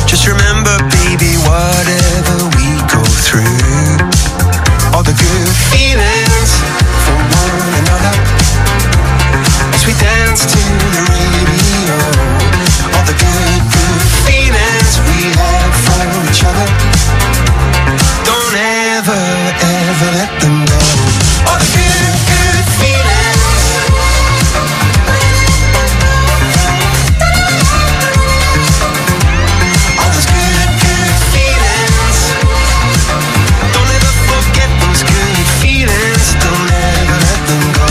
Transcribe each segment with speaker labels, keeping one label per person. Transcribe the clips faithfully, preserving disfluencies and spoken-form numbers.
Speaker 1: Just remember, baby, whatever we go through, all the good feelings for one another, as we dance to the radio, all the good, good feelings we have for each other, don't ever, ever let them go. All the good, good feelings, all those good, good feelings, don't ever forget those good feelings, don't ever let them go.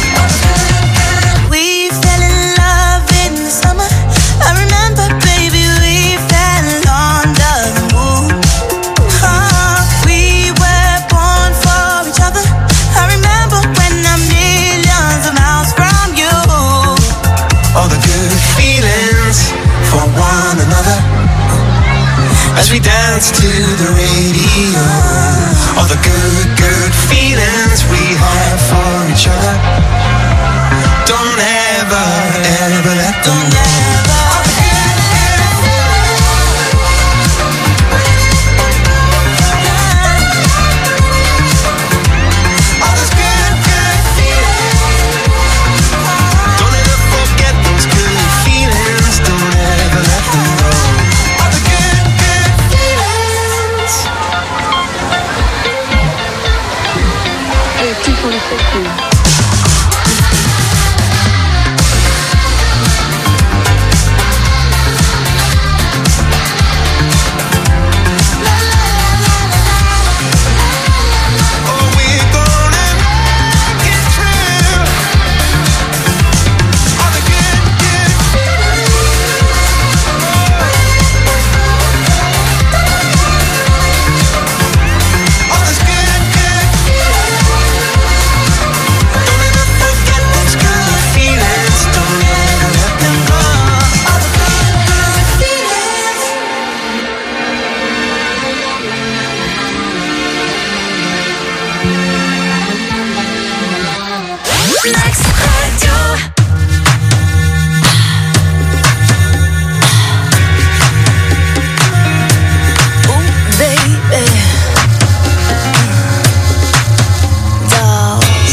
Speaker 2: We fell in love in the summer. I remember, baby, we fell under the moon. Oh, we were born for each other. I remember when I'm millions of miles from you.
Speaker 1: All the good feelings for one another, as we dance to the radio, all the good, good feelings we have for each other, don't ever, ever let them go. All those good, good feelings, don't ever forget those good feelings, don't ever let them go. All the good, good feelings.
Speaker 3: Hey, two forty-six here.
Speaker 1: Oh, we're gonna make it through. All the good, good feelings. All those good, good feelings. Don't ever forget those good feelings. Don't ever let them go. All the good, good feelings.
Speaker 2: Next radio. Ooh, baby. Dolls.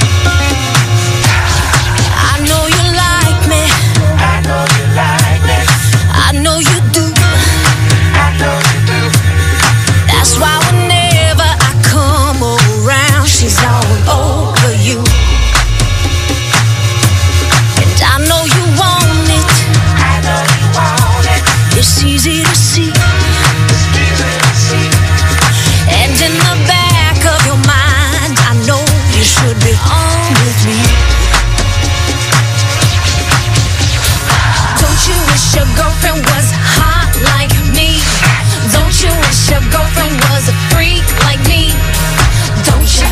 Speaker 2: I know you like me.
Speaker 1: I know you like me.
Speaker 2: I know you do.
Speaker 1: I know you do.
Speaker 2: That's why whenever I come around, she's all over you. And I know you want it.
Speaker 1: I know you want it.
Speaker 2: It's easy to see.
Speaker 1: It's easy to see.
Speaker 2: And in the back of your mind, I know you should be on with me. Don't you wish your girlfriend was hot like me? Don't you wish your girlfriend was a freak like me? Don't you?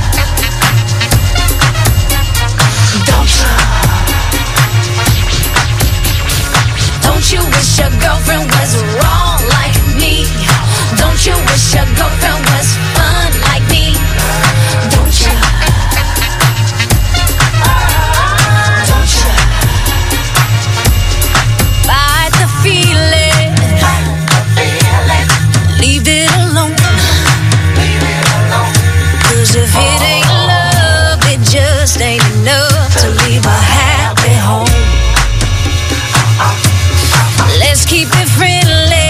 Speaker 2: Don't you? Don't you wish your girlfriend was raw like me? Don't you wish your girlfriend was fun like me? Don't you? Don't you? Fight the feeling. Leave it alone. Cause if it ain't love, it just ain't enough to leave a happy home. Let's keep it friendly.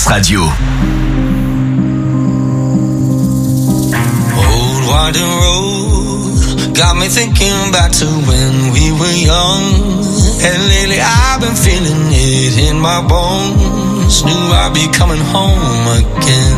Speaker 4: Radio.
Speaker 5: Old winding road got me thinking back to when we were young. And lately I've been feeling it in my bones. Knew I'd be coming home again.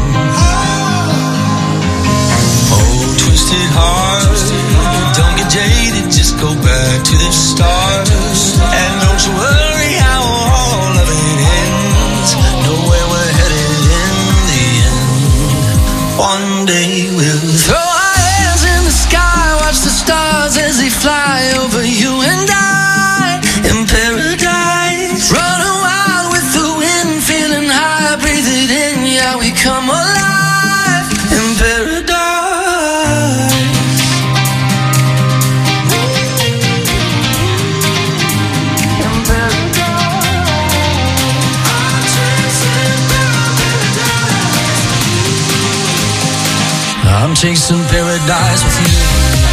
Speaker 5: Oh, twisted heart, don't get jaded, just go back to the start. And don't you worry how all of it ends. Know where we're headed in the end. One day we'll throw our hands in the sky, watch the stars as they fly over you and I in paradise. Running wild with the wind, feeling high, breathe it in, yeah, we come alive in paradise. I'm chasing paradise with you.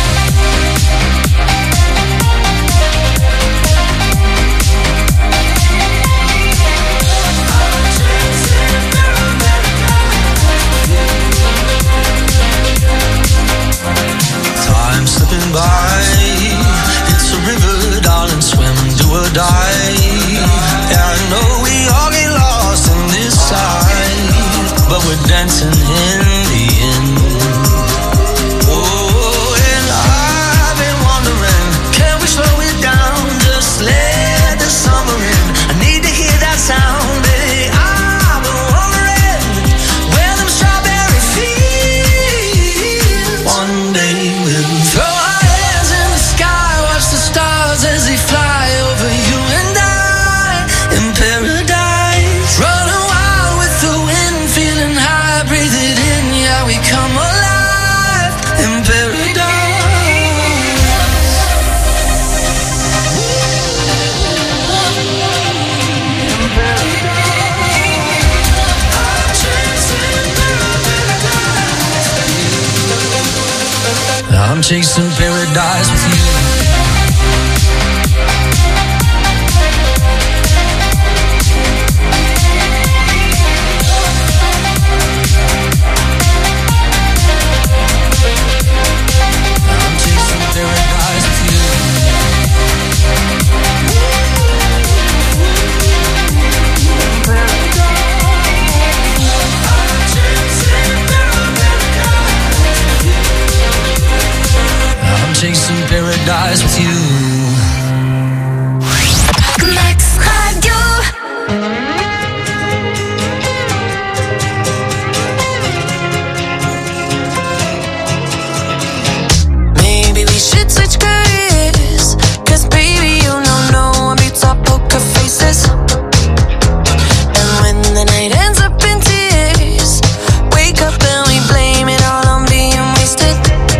Speaker 5: Time slipping by, it's a river, darling, swim, do or die. Yeah, I know we all get lost in this side, but we're dancing in the end. Oh, and I've been wondering, can we slow it down, just let the summer in? I need to hear that sound, baby. I've been wondering where them strawberry fields. One day we'll throw our hands in the sky, watch the stars as they fly over you and I in paradise. Running wild with the wind, feeling high, breathe it in, yeah, we come alive in paradise. I'm chasing paradise with you. I'm chasing paradise with you. I'm chasing paradise with you.
Speaker 2: Max Radio. Maybe we should switch careers, 'cause baby, you know no one beats our poker faces. And when the night ends up in tears, wake up and we blame it all on being wasted.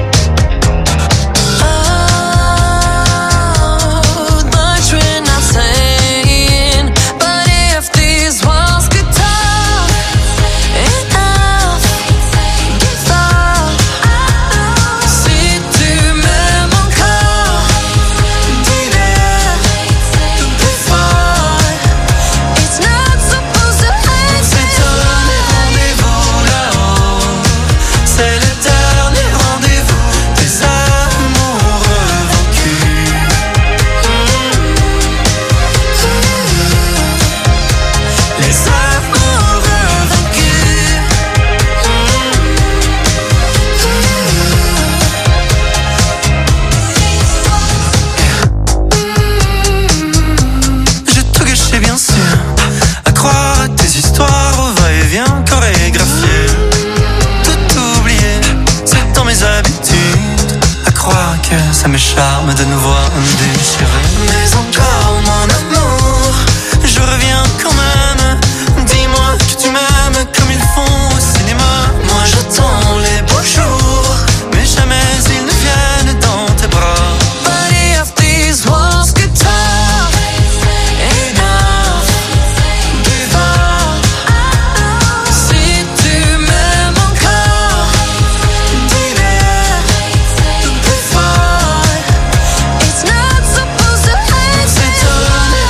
Speaker 2: Oh, much we're not saying, but if these walls could talk, enough, give up. Si tu m'aimes encore, dis-le plus fort. It's not supposed to hurt. C'est un rendez-vous là-haut, c'est le dernier rendez-vous des amoureux vaincus. Les amoureux vaincus. J'ai tout gâché bien sûr, à croire à tes histoires au va-et-vient chorégraphié. Tout oublié, c'est dans mes habitudes, à croire que ça me charme de nous voir déchirés. Mais encore mon amour, je reviens quand même. Dis-moi que tu m'aimes comme ils font au cinéma. Moi j'attends les beaux jours, mais jamais ils ne viennent dans tes bras. But if these walls could talk, enough, give up. Si tu m'aimes encore, dis-le plus fort. It's not supposed to hurt. C'est un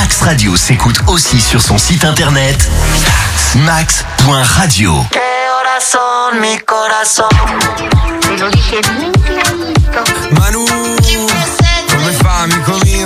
Speaker 4: Max Radio s'écoute aussi sur son site internet max point radio.
Speaker 1: ¿Qué horas son, mi corazón?
Speaker 3: Te lo dije bien clarito.
Speaker 5: Manu, come fa, amico mio?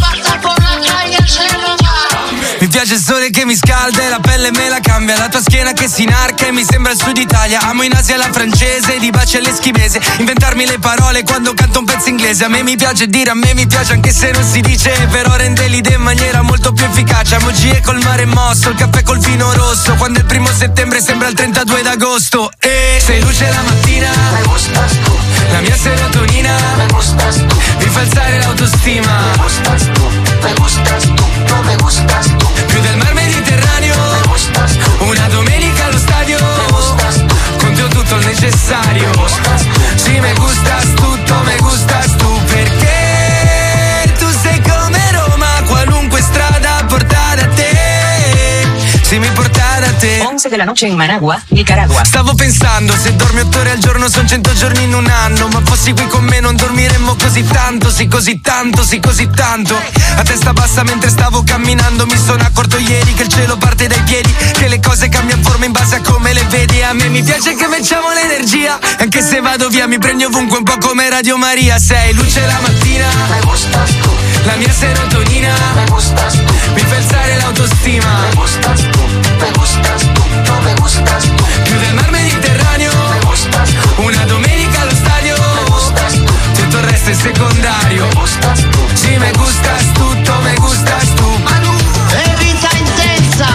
Speaker 5: Mi piace il sole che mi scalda e la pelle me la cambia. La tua schiena che si inarca e mi sembra il sud Italia. Amo in Asia la francese, di baci all'eschimese. Inventarmi le parole quando canto un pezzo inglese. A me mi piace dire, a me mi piace anche se non si dice. Però rende l'idea in maniera molto più efficace. Emoji col mare mosso, il caffè col vino rosso. Quando è il primo settembre sembra il trentadue d'agosto. E sei luce la mattina,
Speaker 1: Me gustas tú,
Speaker 5: la mia serotonina
Speaker 1: me gustas tú,
Speaker 5: mi fa alzare l'autostima.
Speaker 1: me gustas tú, me gustas tú, no me gustas tú,
Speaker 5: Più del mar Mediterraneo,
Speaker 1: me gustas tú,
Speaker 5: una domenica allo stadio.
Speaker 1: me gustas tú,
Speaker 5: Con te ho tutto il necessario.
Speaker 1: me gustas tú,
Speaker 5: Sì, me gustas tutto, me gustas tu. Perché tu sei come Roma, qualunque strada porta da te. Sì, mi porta da te.
Speaker 6: once de la noche en Managua, Nicaragua.
Speaker 5: Stavo pensando, se dormi otto ore al giorno son cento giorni in un anno. Ma fossi qui con me non dormiremmo così tanto. Sì, così tanto, sì, così tanto. A testa bassa mentre stavo camminando mi sono accorto ieri che il cielo parte dai piedi, che le cose cambiano forma in base a come le vedi. A me mi piace che facciamo l'energia, anche se vado via mi prendi ovunque, un po' come Radio Maria. Sei luce la mattina,
Speaker 1: me gustas tú,
Speaker 5: la mia serotonina
Speaker 1: me gustas tú,
Speaker 5: mi fa alzare l'autostima.
Speaker 1: me gustas tú, me gustas tú, no me gustas tú,
Speaker 5: Più del mar Mediterraneo,
Speaker 1: me gustas tú,
Speaker 5: una domenica allo stadio.
Speaker 1: me gustas tú,
Speaker 5: Tutto il resto è secondario.
Speaker 1: me gustas tú,
Speaker 5: Sì, me gustas tutto, me gustas tu.
Speaker 7: E vita intensa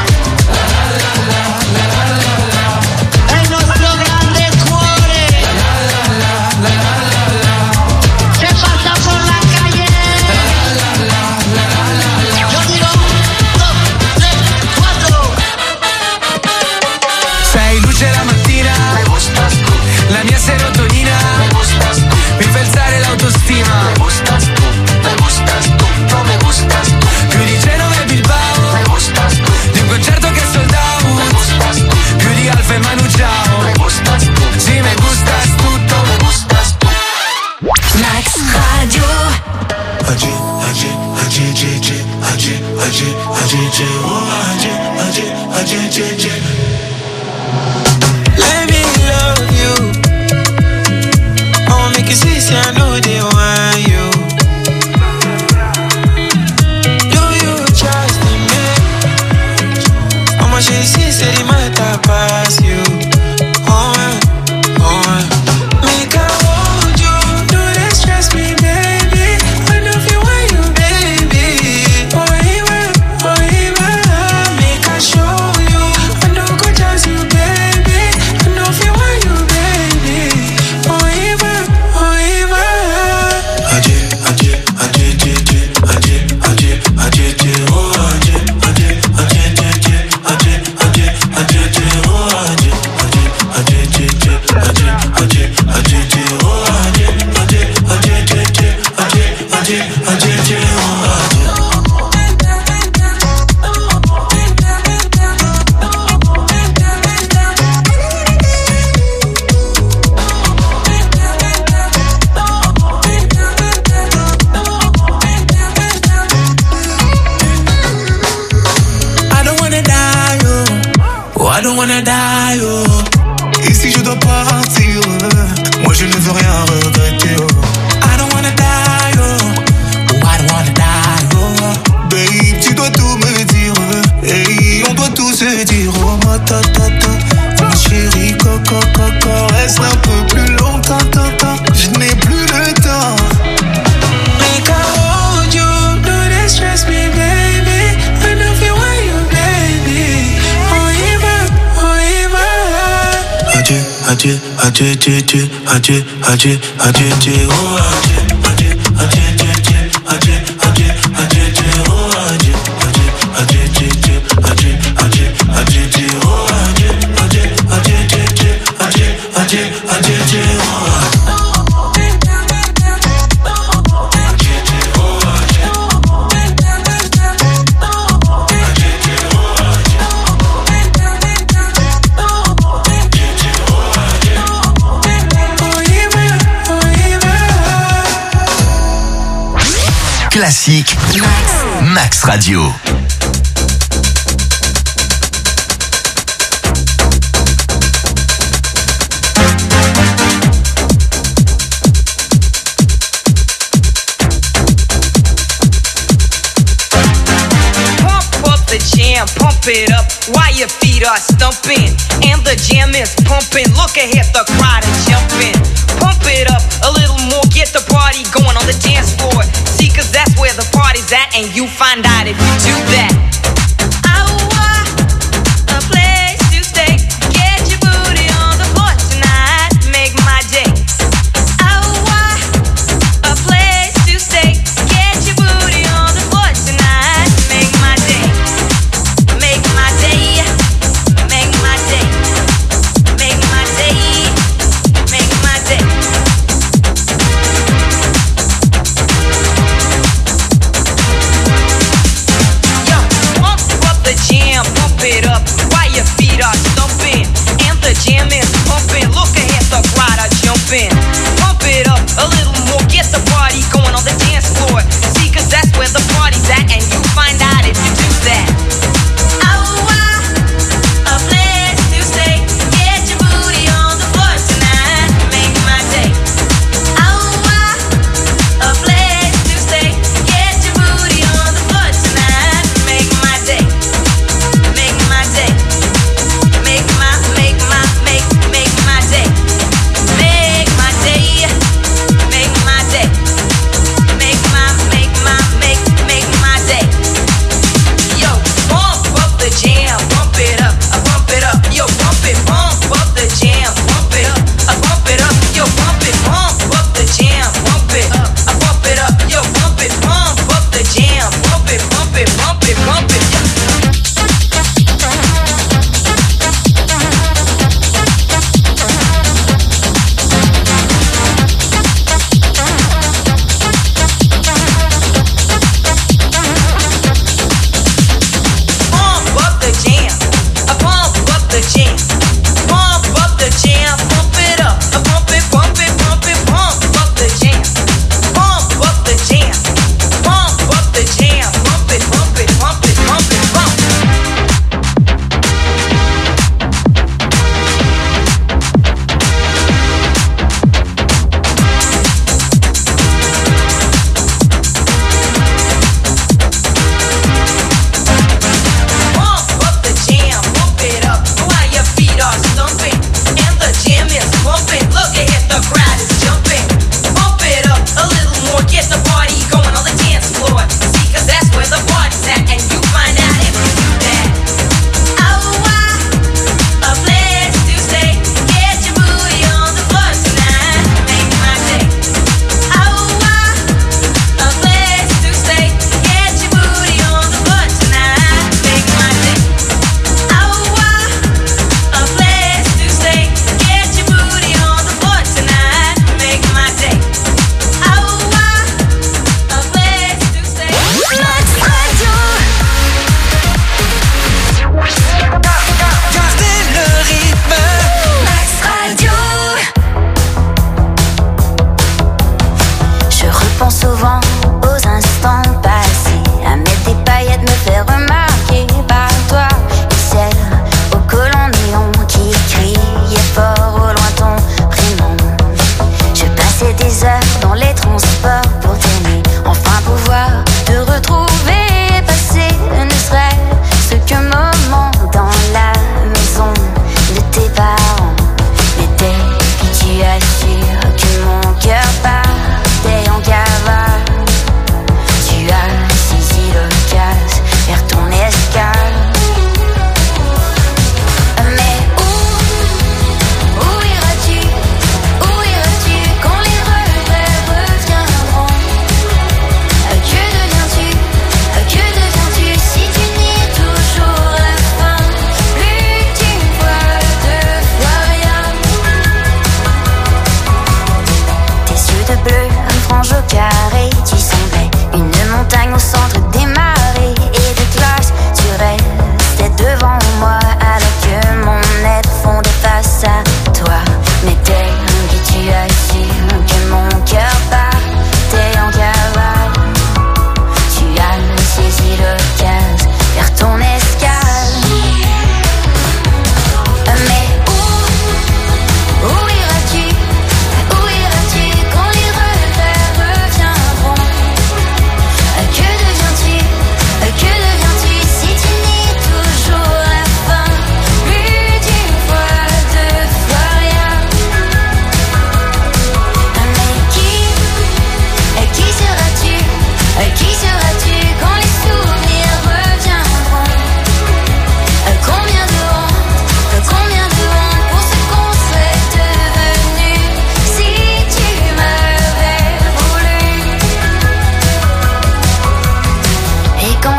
Speaker 7: è il nostro grande cuore che passa por la calle. Yo digo dos, tres, cuatro.
Speaker 5: Sei luce la mattina,
Speaker 1: me gustas tú,
Speaker 5: la mia serotonina
Speaker 1: me gustas tú,
Speaker 5: mi fa alzare l'autostima.
Speaker 1: me gustas tú, me gustas tú, no me gustas tú,
Speaker 5: Più di Genova e Bilbao,
Speaker 1: me gustas tú,
Speaker 5: di un concerto che è sold
Speaker 1: me
Speaker 5: out.
Speaker 1: gustas tú,
Speaker 5: Più di Alfa e Manu Ciao.
Speaker 1: me gustas tú,
Speaker 5: Sì, me gustas tutto.
Speaker 1: me gustas tú.
Speaker 2: Max Radio.
Speaker 1: Aji, aji, aji, aji, aji, aji, aji, aji, oh, aji, aji, aji, aji, aji.
Speaker 8: Let me love you. I wanna make you see, say I know they want you. Do you trust in me? How much you see, say they might have pass you. Oh, eh, oh, eh. Make I hold you, do they stress me, baby? I know if you want you, baby. Oh, even, oh, even. Make I show you, I know go just you, baby. I know if you want you, baby. Oh, even, oh, even.
Speaker 1: Aji, aji, aji, aji, aji, aji, aji, aji, oh, aji, aji, aji, aji, aji, aji, aji, aji, oh, aji, aji, aji, aji, aji, aji, aji, aji, oh, aji, aji, aji, aji, aji, aji, aji, aji, oh, aji.
Speaker 8: I don't wanna die, oh. Oh, I don't wanna die, oh.
Speaker 1: Et si je dois partir, moi je ne veux rien regretter, oh.
Speaker 8: I don't wanna die, oh. Oh, I don't wanna die, oh.
Speaker 1: Babe, tu dois tout me dire, hey, on doit tout se dire, oh ma ta ta ta, ma chérie, coco coco, reste un peu plus longtemps, ta, ta. Je n'ai plus le temps.
Speaker 8: Make I hold you, do they stress me, baby? I know if you want you, baby. Oh, even, oh, even.
Speaker 1: Aji, aji, aji, aji, aji, aji, aji, aji, oh, aji, aji, aji, aji, aji, aji, aji, aji, oh, aji, aji, aji, aji, aji, aji, aji, aji, oh, aji, aji, aji, aji, aji, aji, aji, aji, oh, aji.
Speaker 8: Oh, even, oh, even.
Speaker 4: Classique. Max Radio.
Speaker 9: Pump it up while your feet are stumping and the jam is pumping. Look ahead, the crowd is jumping. Pump it up a little more, get the party going on the dance floor. See, cause that's where the party's at, and you find out if you do that. Yo,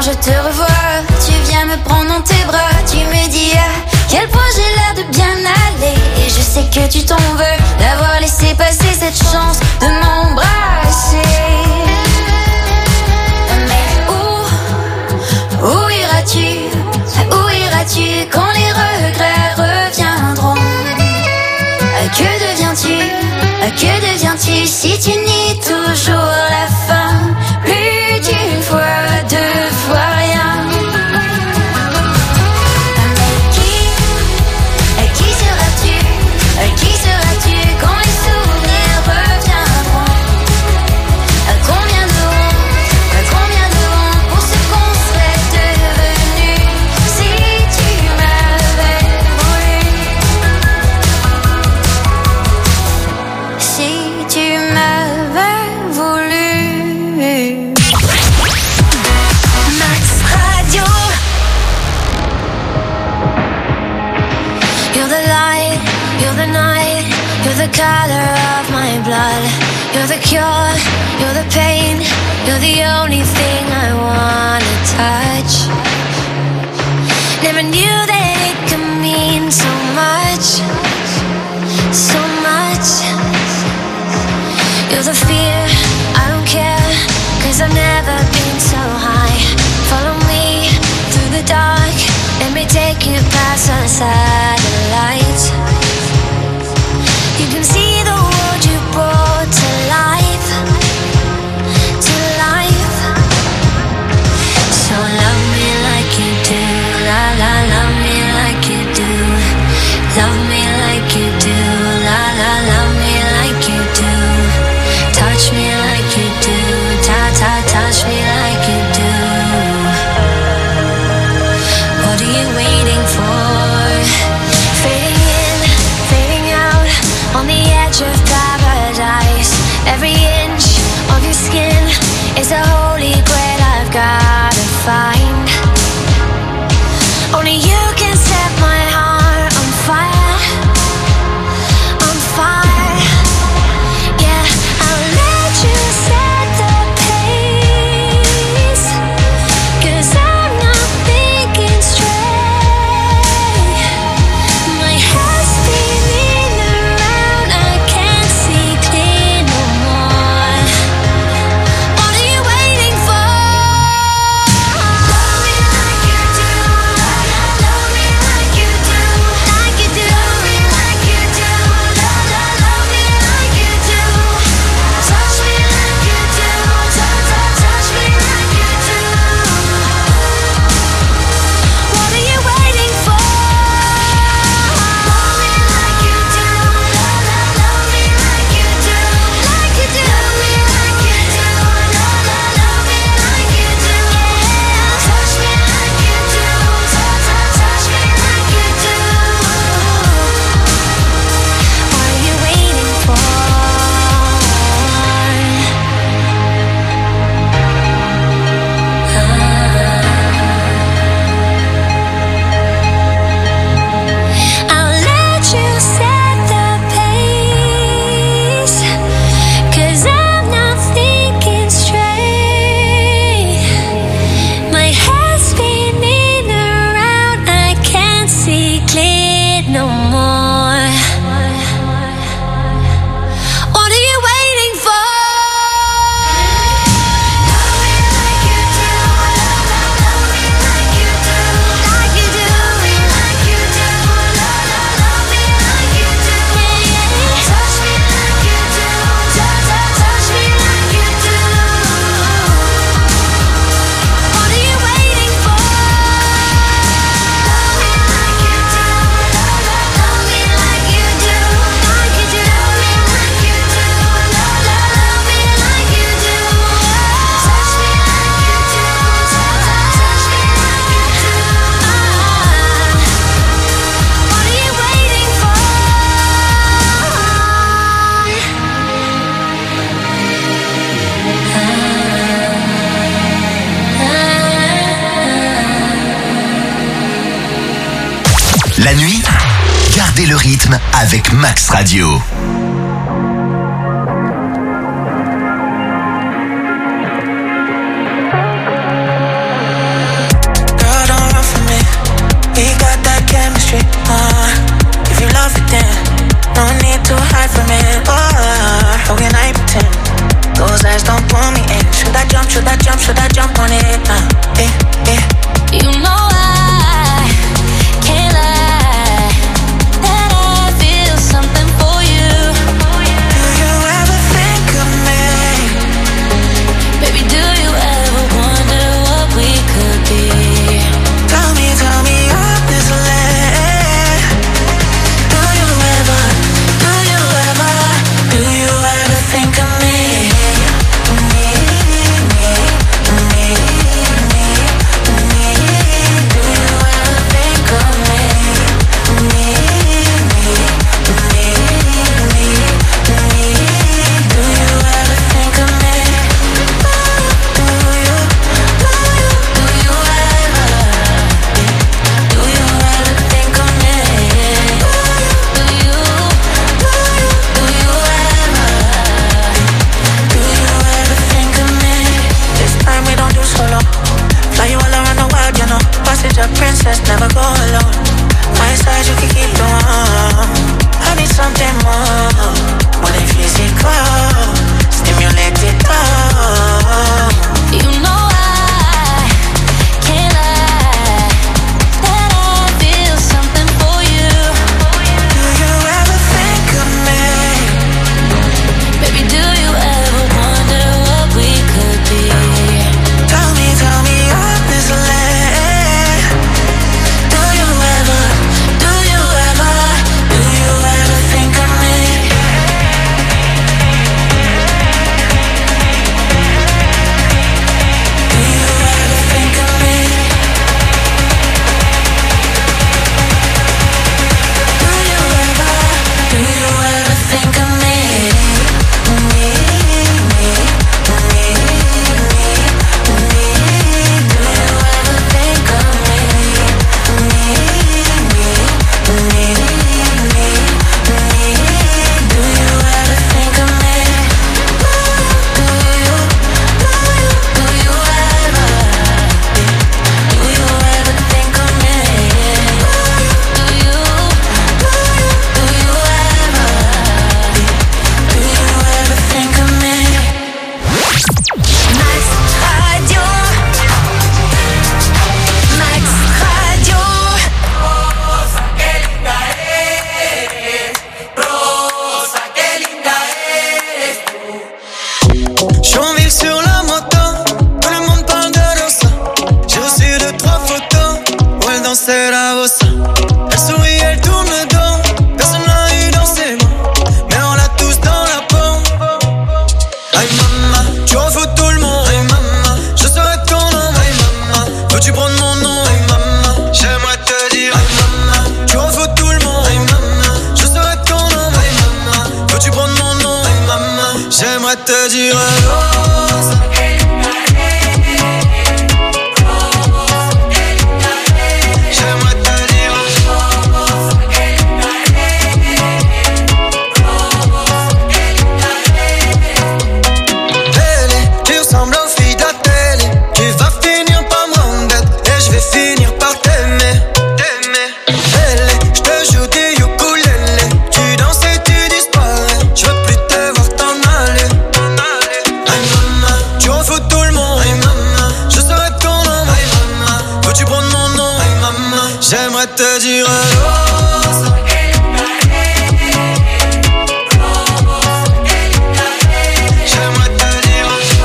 Speaker 10: quand je te revois, tu viens me prendre dans tes bras. Tu me dis à quel point j'ai l'air de bien aller. Et je sais que tu t'en veux d'avoir laissé passer cette chance de m'embrasser. Mais où, où iras-tu, où iras-tu quand les regrets reviendront? Que deviens-tu, que deviens-tu si tu nies toujours la fin? Plus d'une fois, deux fois rien. Mais qui, qui seras-tu, qui seras-tu quand les souvenirs reviendront? Combien de honte, combien de honte pour ce qu'on serait devenu si tu m'avais voulu. Si tu m'avais voulu. Max Radio. You're the light, you're the night, you're the color of my blood. You're the cure, you're the pain, you're the only thing I wanna touch. Never knew that it could mean so much, so much. You're the fear, I don't care, cause I've never been so high. Follow me through the dark, let me take you past the satellites. You can see the world you brought to life, to life. So love me like you do, la la, love me like you do. Love me like you do, la la, love me like you do. Touch me like you do, ta ta, touch me like you do. What are you waiting for? Fading in, fading out, on the edge of paradise. Every inch of your skin is a holy grail I've gotta find. Only you can set my heart on fire, on fire. Yeah, I'll let you set the pace, cause I'm not thinking straight. My head's spinning around, I can't see clear no more. What are you waiting for? Love me like you do, love me like you do, like you do. Love me like you do, love, love, love me like you do. Touch me like you do, touch, touch, touch me like you do. What are you waiting for? Love me like you do, love, love, love me like you do, like you do. Love me like you do, love, love, love me like you do. Touch me like you do, touch, touch, touch me like you do. What are you waiting for? I'll let you set the pace, cause I'm not thinking straight. My head's spinning around, I can't see clear no more. What are you waiting for? Love me like you do, love, love, love me like you do, like you do. Love me like you do, love, love, love me like you do. Touch me like you do, touch, touch, touch me like you do. What are you waiting for? Love me like you do, love, love, love me like you do, like you do. Love me like you do, love, love, love me like you do. Touch me like you do, touch, touch, touch me like you do. What are you waiting for?
Speaker 4: La nuit, gardez le rythme avec Max Radio.
Speaker 10: I
Speaker 2: should I jump, should I jump on it? Uh, eh, eh.
Speaker 10: You know I can't lie that I feel something for you.
Speaker 2: Do you ever think of me?
Speaker 10: Baby, do you ever wonder what we could be?
Speaker 2: Tell me, tell me honestly. Do you ever, do you ever, do you ever think of me? Me, me, me, me, me. Do you ever think of me? Me, me, me, me, me. Do you ever think of me? Do you, do you, do you ever? Do you ever think of me? Do you, do you, do you ever? Do you ever think of me? This time we don't do solo. Fly you all around the world, you know. Passenger princess, never go alone. My side you can keep the one. I need something more, more than physical. Stimulate it all.
Speaker 10: You know I can't lie that I feel something for you.
Speaker 2: Do you ever think of me?
Speaker 10: Baby, do you ever wonder what we could be?
Speaker 2: Tell me, tell me honestly. Do you ever, do you ever, do you ever think of me? Do you ever think of me? Do you ever, do you ever think of me? Me, me, me, me, me. Do you ever think of me? Me, me, me, me, me. Do you ever think of me? Do you, do you, do you ever? Do you ever think of me? Do you, do you, do you ever? Do you ever think of me?
Speaker 10: Max Radio. Max Radio.
Speaker 8: Rosa, qué linda eres. Rosa, qué linda eres tú.
Speaker 11: J'envie sur la moto, tout le monde parle de Rosa. J'ai reçu deux, trois photos où elle dansait la bossa. Elle sourit, elle tourne le dos, personne n'a eu dans ses mains, mais on l'a tous dans la peau. Aïe maman, tu en fous tout le monde. Aïe maman, je serai ton nom. Aïe maman, veux-tu prendre mon nom? Aïe maman, j'aimerais te dire. Aïe maman, tu en fous tout le monde. Aïe maman, je serai ton nom. Aïe maman, veux-tu prendre mon nom? Aïe maman, j'aimerais te dire. Rosa, j'aimerais te dire. Belle, tu ressembles aux filles de la télé. Tu vas finir par me rendre bête et je vais finir par t'aimer. T'aimer. Belle, je te joue du ukulélé. Tu danses et tu disparais. Je veux plus te voir t'en aller. Aïe maman, tu en fous tout le monde. Aïe maman, je serai ton nom. Aïe maman, veux-tu prendre mon nom? Aïe maman, j'aimerais te dire. Rosa, j'aimerais te dire.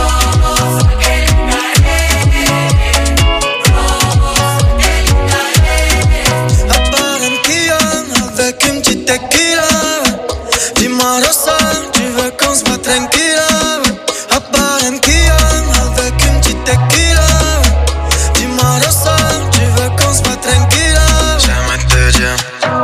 Speaker 11: À Barranquilla, avec une petite tequila. Dis-moi Rosa, tu veux qu'on se voit tranquilla. À Barranquilla, avec une petite tequila. Dis-moi Rosa, tu veux qu'on se voit tranquilla. J'aimerais te dire.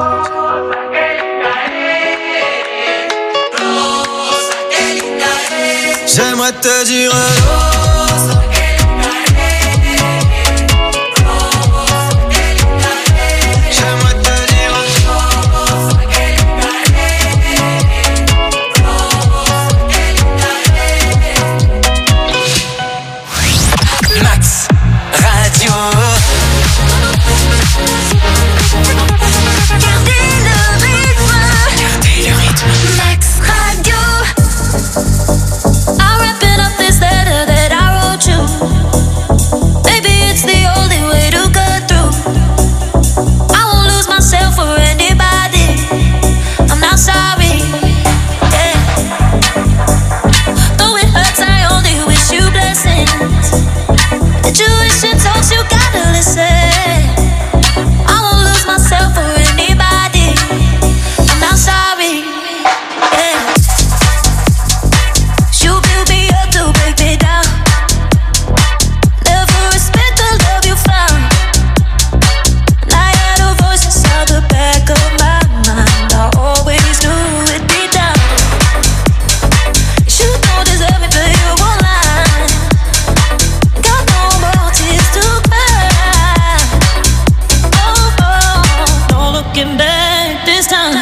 Speaker 2: Intuition talks, you gotta listen. I won't lose myself for anybody. I'm not sorry. Yeah. You build me up to break me down. Never respect the love you found. And I had a voice inside the back of my mind. I always knew it'd be down. You don't deserve me, but you won't lie. Got no more tears to cry. Oh, oh, no looking back this time.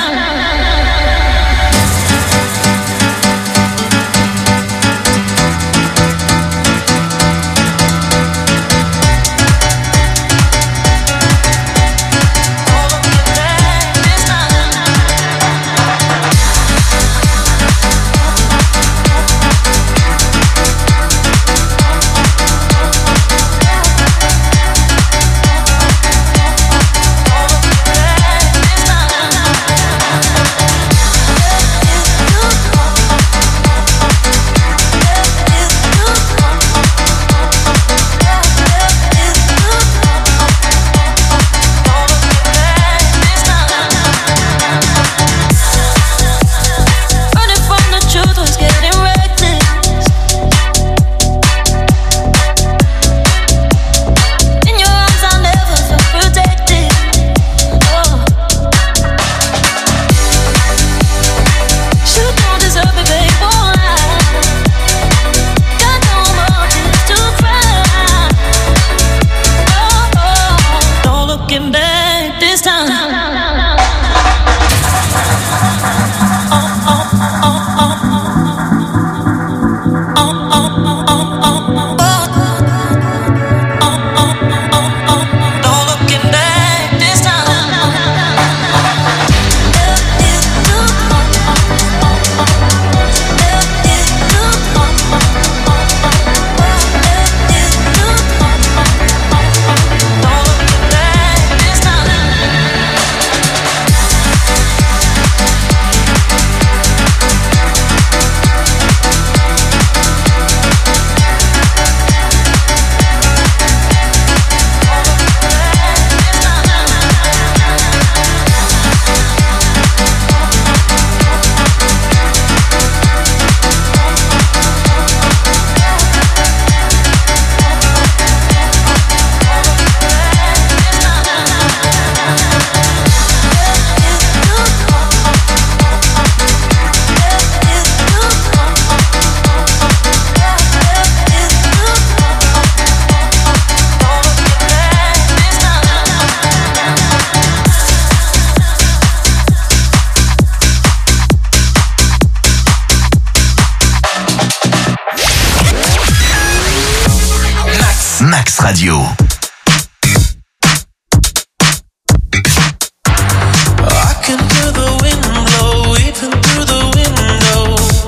Speaker 2: Running from the truth was getting reckless. In your arms I never felt protected. Oh. You don't deserve me, babe, won't lie. Got no more tears to cry. Oh, oh, no looking back this time. No looking back this time.
Speaker 4: Max Radio.
Speaker 8: I can hear the wind blow even through the window.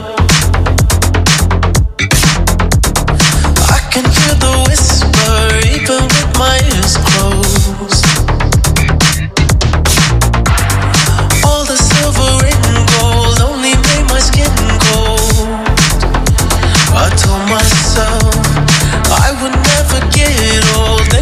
Speaker 8: I can hear the whisper even with my ears closed. All the silver and gold only made my skin cold. I told myself I would never get old.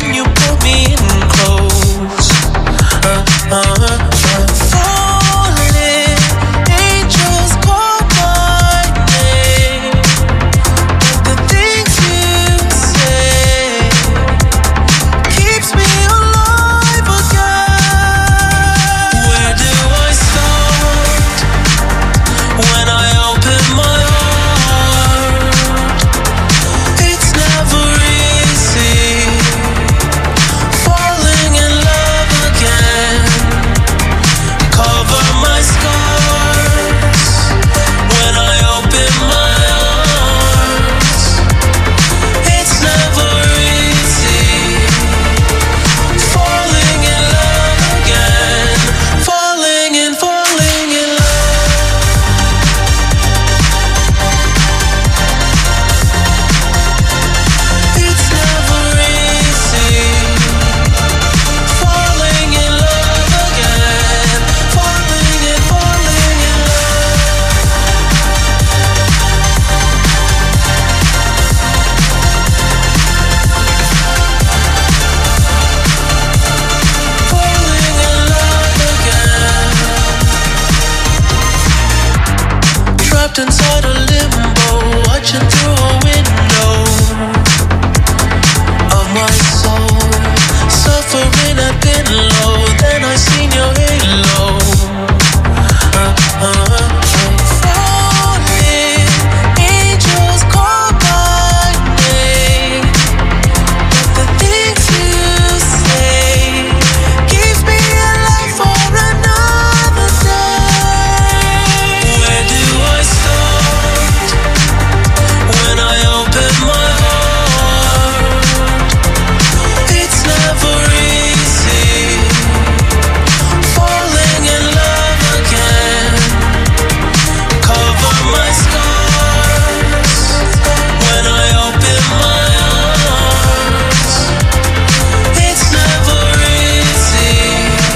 Speaker 8: offering nothing low. Then I seen your halo. Uh, uh, I'm falling, angels call my name. But the things you say keeps me alive for another day. Where do I start when I open my heart? It's never easy falling in love again. Cover my scars when I open my arms. It's never easy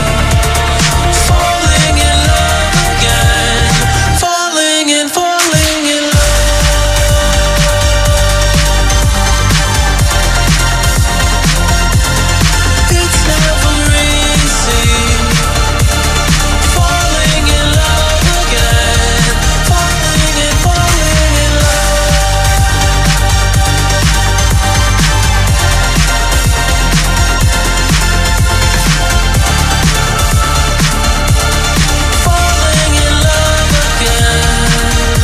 Speaker 8: falling in love again. Falling and falling in love. It's never easy falling in love again. Falling and falling in love. Falling in love again.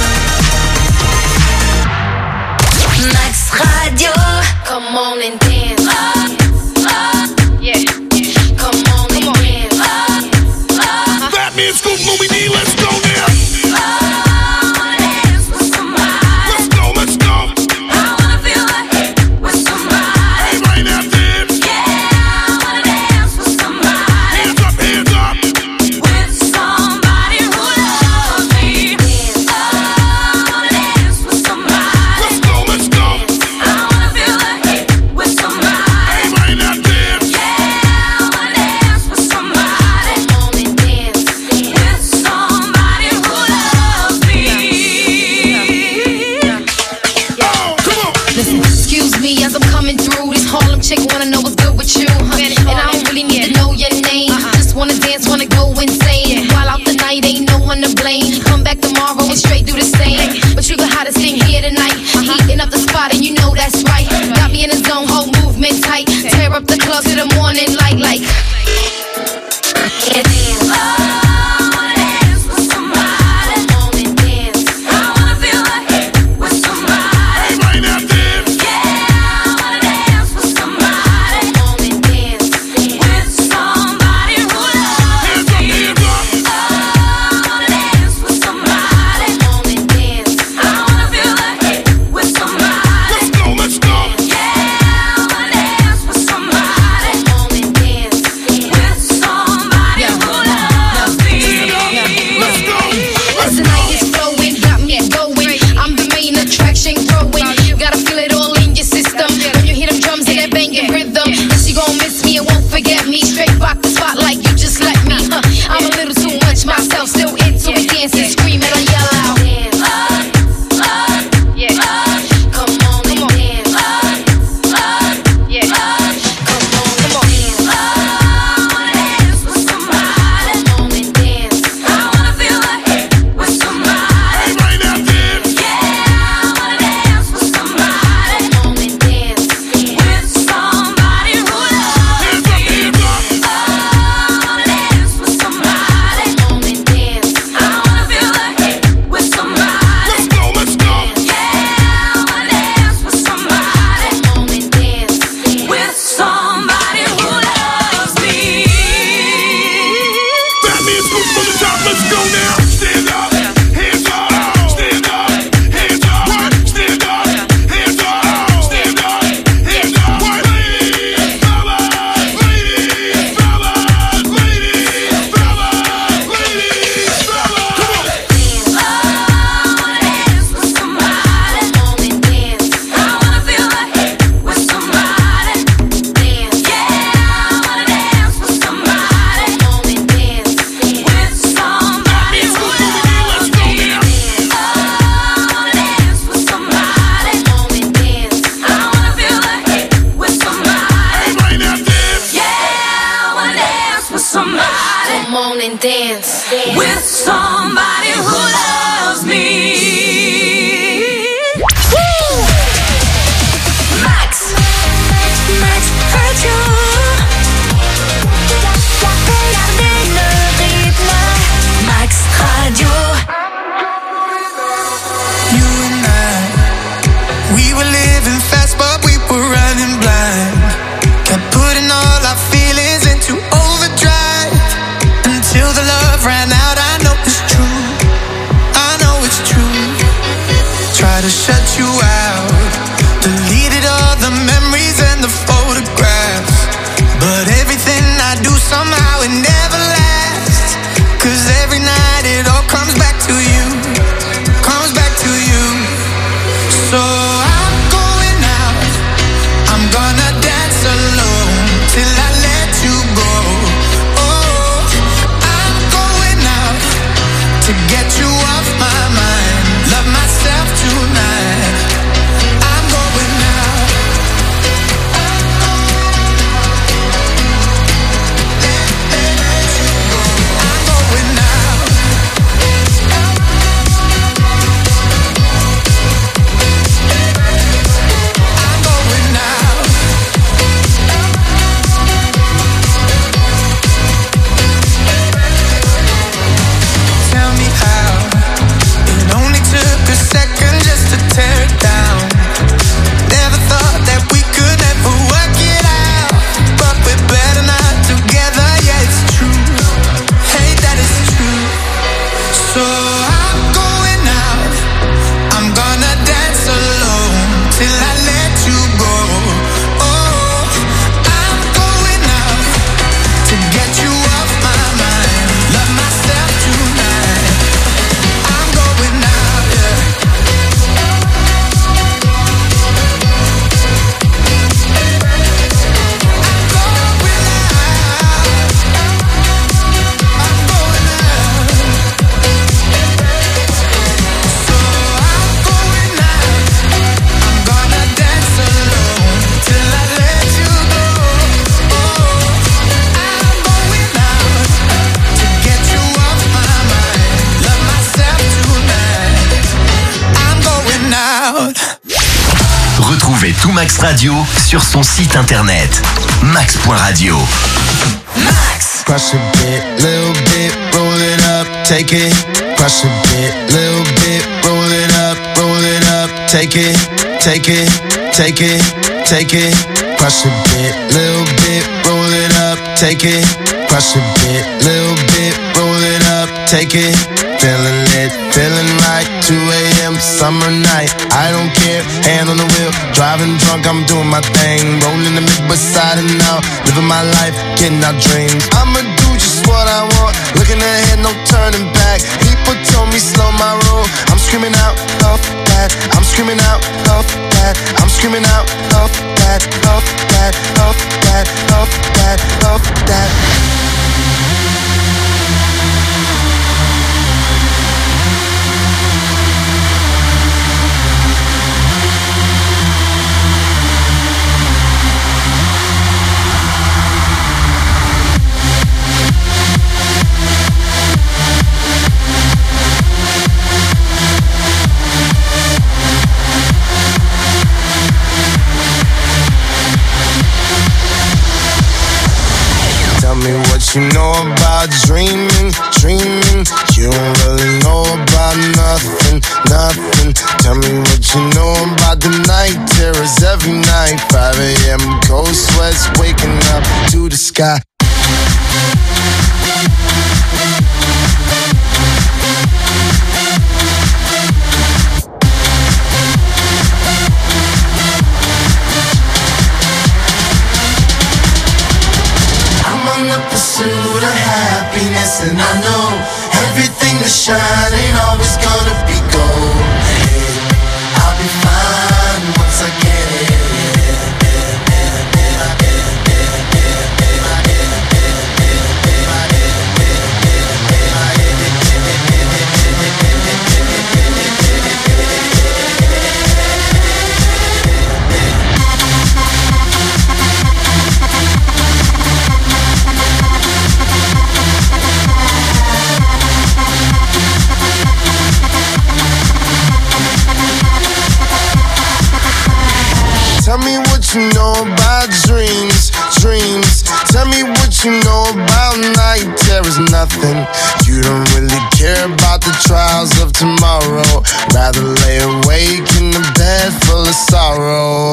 Speaker 10: Max Radio. Come on and dance. Yeah. Come on and dance.
Speaker 1: That means Scoop Movie D, let's go now. Let's go, let's go. Hey, right now, dance. Hands up, hands up. Let's go, let's go. Hey, right now, dance. Oh, come on.
Speaker 10: Listen, excuse me as I'm coming through. This Harlem chick wanna know what's good with you, huh? And I don't really need to know your name. Just wanna dance, wanna go insane. While out the night, ain't no one to blame. Come back tomorrow and straight do the same. But you the hottest thing here tonight. Heating up the spot and you know that's right. Got me in the zone, whole movement tight. Tear up the club to the morning light, like.
Speaker 1: Hey, right now, dance. Hands up, hands up. Let's go, let's go. Let's go.
Speaker 10: As the night is flowing, got me going. I'm the main attraction growing. Gotta feel it all in your system. When you hear them drums and that banging rhythm, then she gon' miss me and won't forget me. Straight rock the spot like you just let me. Huh. I'm a little too much myself, still into it, dancing, screaming, I yell out. Yeah. Come on and dance. Yeah. Come on, come on. Come on and dance.
Speaker 1: Hey, right now, dance.
Speaker 10: Come on and dance.
Speaker 1: Hands up, hands up. Let's go, let's go. That means Scoop from the top, let's go now. Stand up, hands up. Stand up, hands up. Stand up, hands up. Stand up, hands up. Ladies, fellas, ladies, fellas, ladies, fellas, ladies, fellas. Come on. That means Scoop Movie D, let's go now. Hey, right now, dance.
Speaker 10: Come on and dance.
Speaker 9: With somebody who loves me.
Speaker 10: Max. Max Radio.
Speaker 4: tout Max Radio sur son site internet max point radio.
Speaker 1: Max. Crush a bit, little bit, roll it up, take it. Crush a bit, little bit, roll it up, roll it up, take it, take it, take it, take it. Crush a bit, little bit, roll it up, take it. Crush a bit, little bit, roll it up, take it. Feeling lit, feeling right, two a.m. summer night. I don't care, hand on the wheel, driving drunk, I'm doing my thing. Rolling the mid beside and out, living my life, getting our dreams. I'ma do just what I want, looking ahead, no turning back. People told me slow my roll, I'm screaming out, off that. I'm screaming out, off that. I'm screaming out, off that, off that, off that, off that, off that. Tell me what you know about dreaming, dreaming. You don't really know about nothing, nothing. Tell me what you know about the night terrors every night. five a.m. cold sweats waking up to the sky.
Speaker 11: Pursuit of happiness, and I know everything that shine ain't always gonna be gold. Hey, I'll be fine once I get it.
Speaker 1: Tell me what you know about dreams, dreams. Tell me what you know about night terrors, nothing. You don't really care about the trials of tomorrow. Rather lay awake in a bed full of sorrow.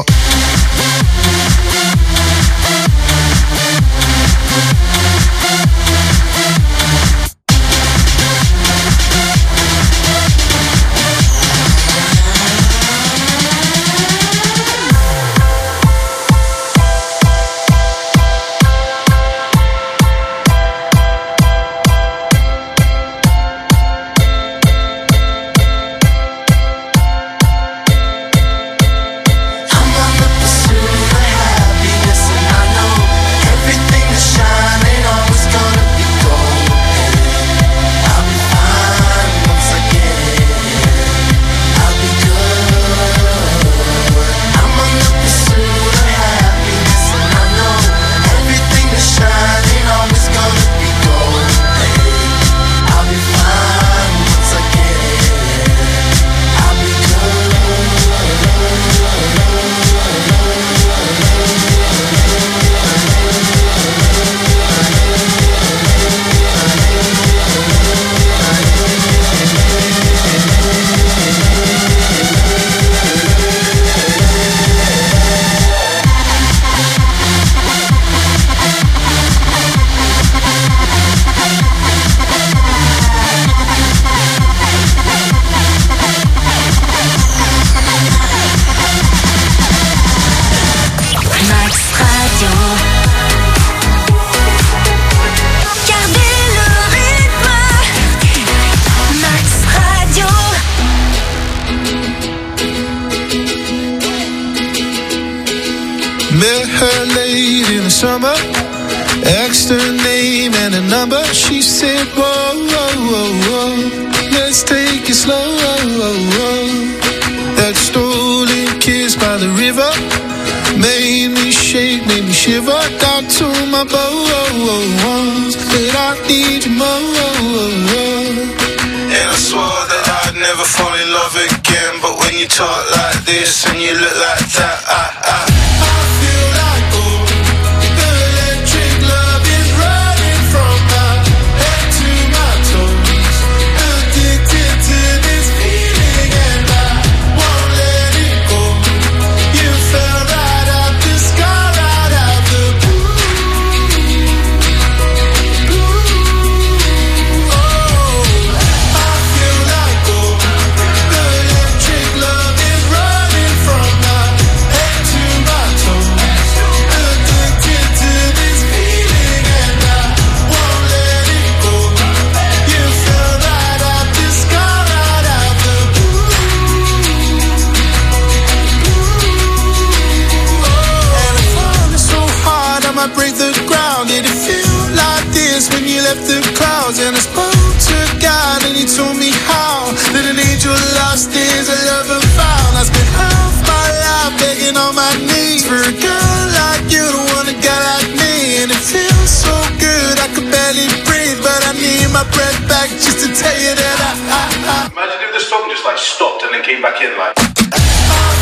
Speaker 12: Met her late in the summer, asked her name and a number. She said, whoa, whoa, whoa, whoa, let's take it slow. That stolen kiss by the river made me shake, made me shiver. Got to my bones that I need you more. And I swore that I'd never fall in love again. But when you talk like this and you look like that, I, I, I feel like gold. The electric love is running from my head to my toes. Addicted to this feeling and I won't let it go. You fell right out the sky, right out the blue. Blue. Oh, I feel like gold. The electric love is running from my head to my toes. Addicted to this feeling and I won't let it go. You fell right out the sky, right out the blue. And I'm falling so hard I might break the ground. Did it feel like this when you left the clouds? And I spoke to God and he told me how that an angel lost is a lover found. I spent half my life begging on my knees for a girl like you to want a guy like me. And it feels so good I could barely breathe, but I need my breath back just to tell you that I, I, I
Speaker 13: Imagine if the song just like stopped and then came back in like.
Speaker 12: I